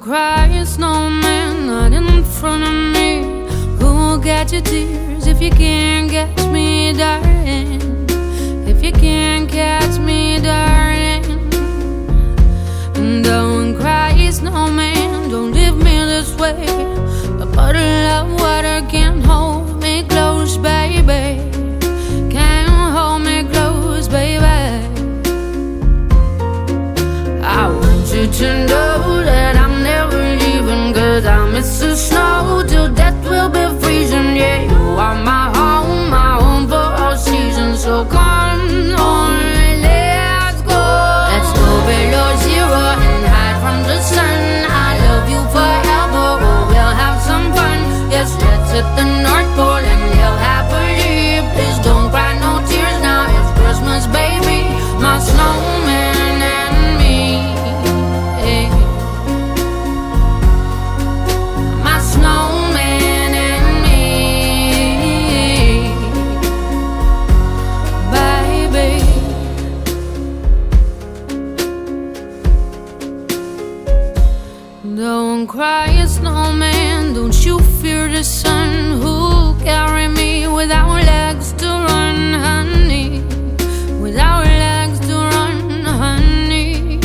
cry, snowman, not in front of me. Who'll get your tears if you can't catch me, darling? If you can't catch me, darling. Don't cry, snowman, don't leave me this way. A bottle of water can't hold me close, baby. Can't hold me close, baby. I want you to know that I'm never leaving, 'cause I miss the snow till death will be freezing. Yeah, you are my home for all seasons. So come on, let's go. Let's go below zero and hide from the sun. I love you forever, oh, we'll have some fun. Yes, let's hit the North Pole and live happily. Please don't cry no tears now, it's Christmas, baby. My snowman and me, hey. My snowman and me, baby. Don't cry, snowman, don't you fear the sun. Who'll carry me without legs to run, honey? Without legs to run, honey.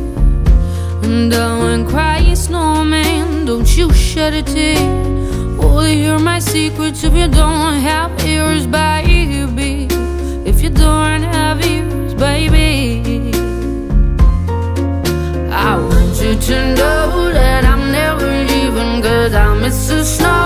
Don't cry, snowman, don't you shed a tear. Oh, hear my secrets if you don't have ears, baby. If you don't have ears, baby. I want you to know that I'm never leaving, 'cause I miss the snow